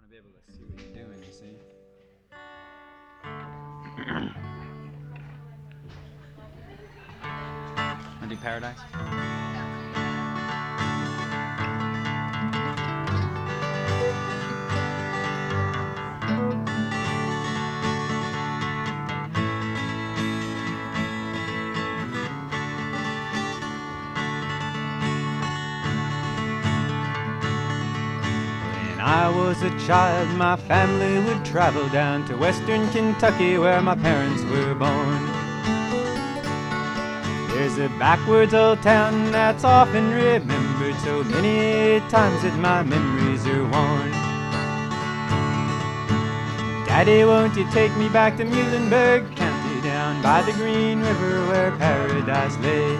to be able to see what you're doing, you see. Want to do Paradise? When I was a child, my family would travel down to western Kentucky where my parents were born. There's a backwards old town that's often remembered so many times that my memories are worn. Daddy, won't you take me back to Muhlenberg County, down by the Green River where paradise lay?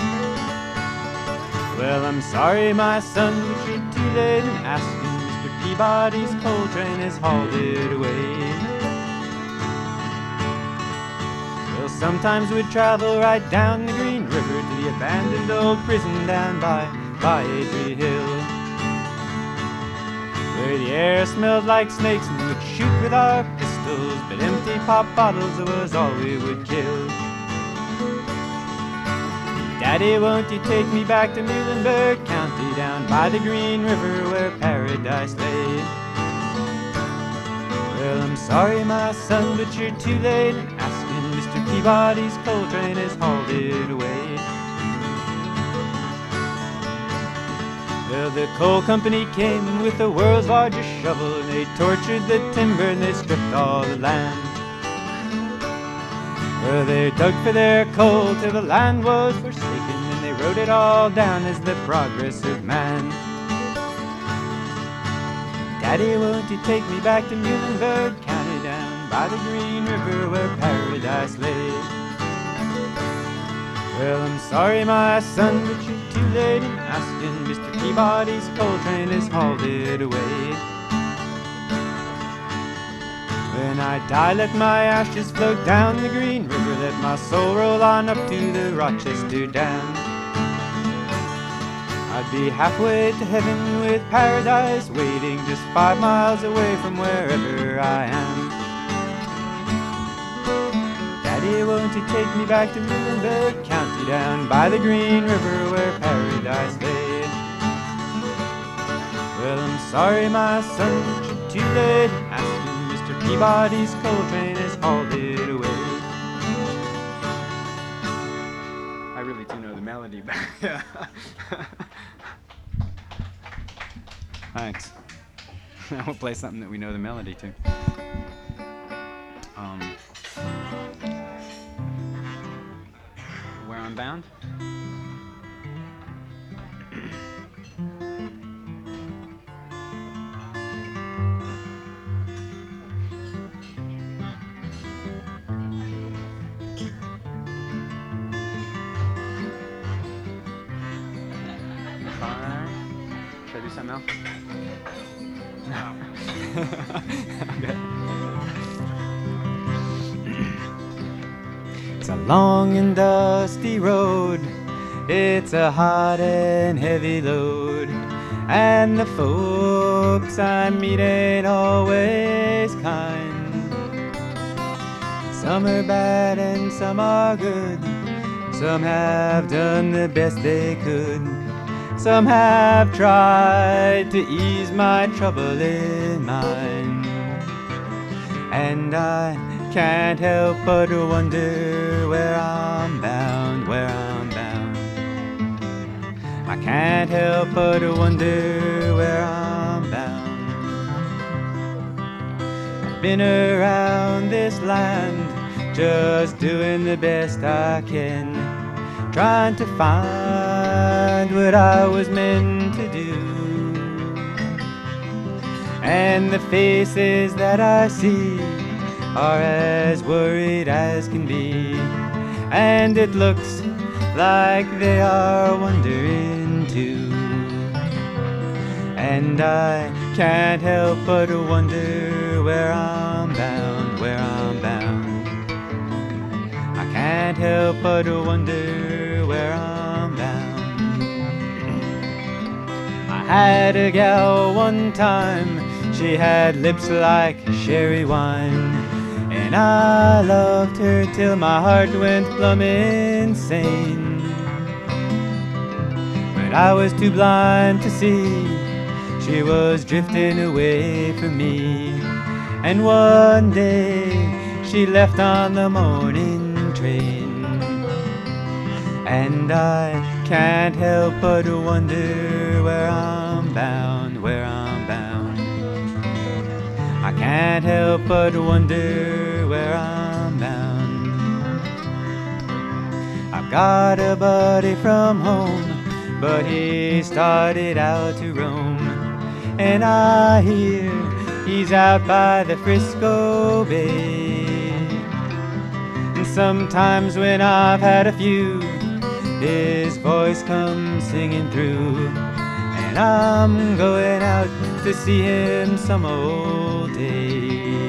Well, I'm sorry, my son, but you're too late in asking. Mr. Peabody's coal train has hauled it away. Well, sometimes we'd travel right down the Green River to the abandoned old prison down by Adrie Hill, where the air smelled like snakes and we'd shoot with our pistols, but empty pop bottles was all we would kill. Daddy, won't you take me back to Muhlenberg County, down by the Green River where paradise lay? Well, I'm sorry, my son, but you're too late in asking. Mr. Peabody's coal train has hauled it away. Well, the coal company came with the world's largest shovel, and they tortured the timber and they stripped all the land. Well, they dug for their coal till the land was forsaken, and they wrote it all down as the progress of man. Daddy, won't you take me back to Muhlenberg County, down by the Green River where paradise lay? Well, I'm sorry, my son, but you're too late in asking. Mr. Peabody's coal train has hauled it away. When I die, let my ashes float down the Green River, let my soul roll on up to the Rochester Dam. I'd be halfway to heaven with paradise waiting just 5 miles away from wherever I am. Daddy, won't you take me back to Muhlenberg County, down by the Green River where paradise lay? Well, I'm sorry, my son, but you're too late in asking. Mr. Peabody's coal train has hauled it away. I really do know the melody back. Thanks. We'll play something that we know the melody to. Where I'm Bound? Should I do something else? No. Okay. It's a long and dusty road, it's a hot and heavy load, and the folks I meet ain't always kind. Some are bad and some are good, some have done the best they could, some have tried to ease my trouble in mind. And I can't help but wonder where I'm bound, where I'm bound. I can't help but wonder where I'm bound. I've been around this land, just doing the best I can, trying to find what I was meant to do. And the faces that I see are as worried as can be, and it looks like they are wondering too. And I can't help but wonder where I'm bound, where I'm bound. I can't help but wonder where I'm bound. I had a gal one time, She had lips like sherry wine, and I loved her till my heart went plumb insane. But I was too blind to see she was drifting away from me. And one day she left on the morning train, and I can't help but wonder where I'm bound, where I'm bound. I can't help but wonder where I'm bound. I've got a buddy from home, but he started out to roam, and I hear he's out by the Frisco Bay. And sometimes when I've had a few, his voice comes singing through, and I'm going out to see him some old day.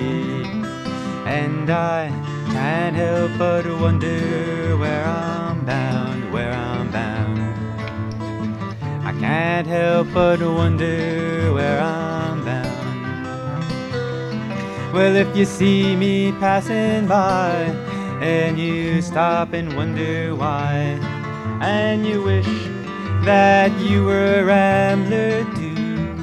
And I can't help but wonder where I'm bound, where I'm bound. I can't help but wonder where I'm bound. Well, if you see me passing by, and you stop and wonder why, and you wish that you were a rambler too,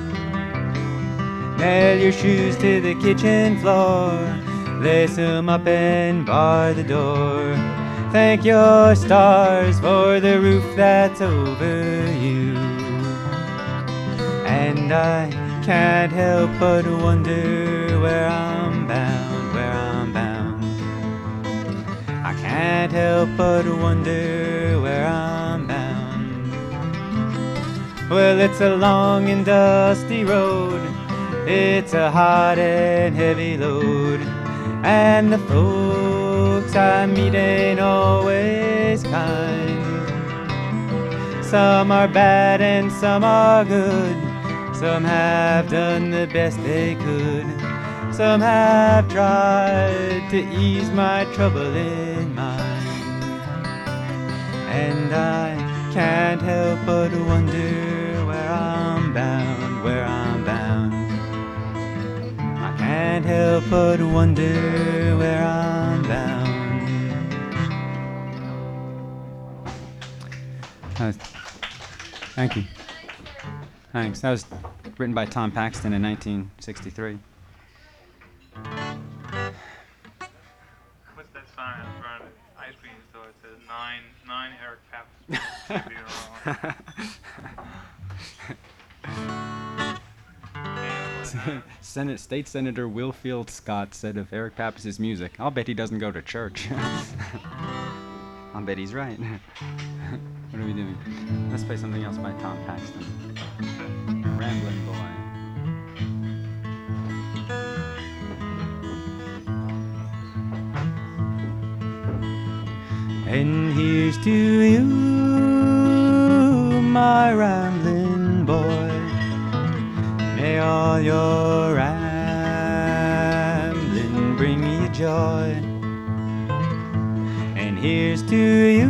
nail your shoes to the kitchen floor, lace 'em up and bar the door. Thank your stars for the roof that's over you. And I can't help but wonder where I'm bound, where I'm bound. I can't help but wonder where I'm bound. Well, it's a long and dusty road, it's a hot and heavy load, and the folks I meet ain't always kind. Some are bad and some are good, some have done the best they could, some have tried to ease my troubling mind. And I can't help but wonder where I'm bound, where I'm bound. I can't help but wonder where I'm bound. Thank you. Thanks. That was written by Tom Paxton in 1963. What's that sign in front of the ice cream store? It says 9 Eric Pappas. State Senator Wilfield Scott said of Eric Pappas' music, "I'll bet he doesn't go to church." I'll bet he's right. What are we doing? Let's play something else by Tom Paxton. Ramblin' Boy. And here's to you, my rambling boy. May all your rambling bring you joy. And here's to you,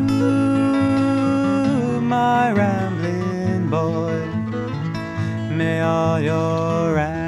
my rambling boy. May all your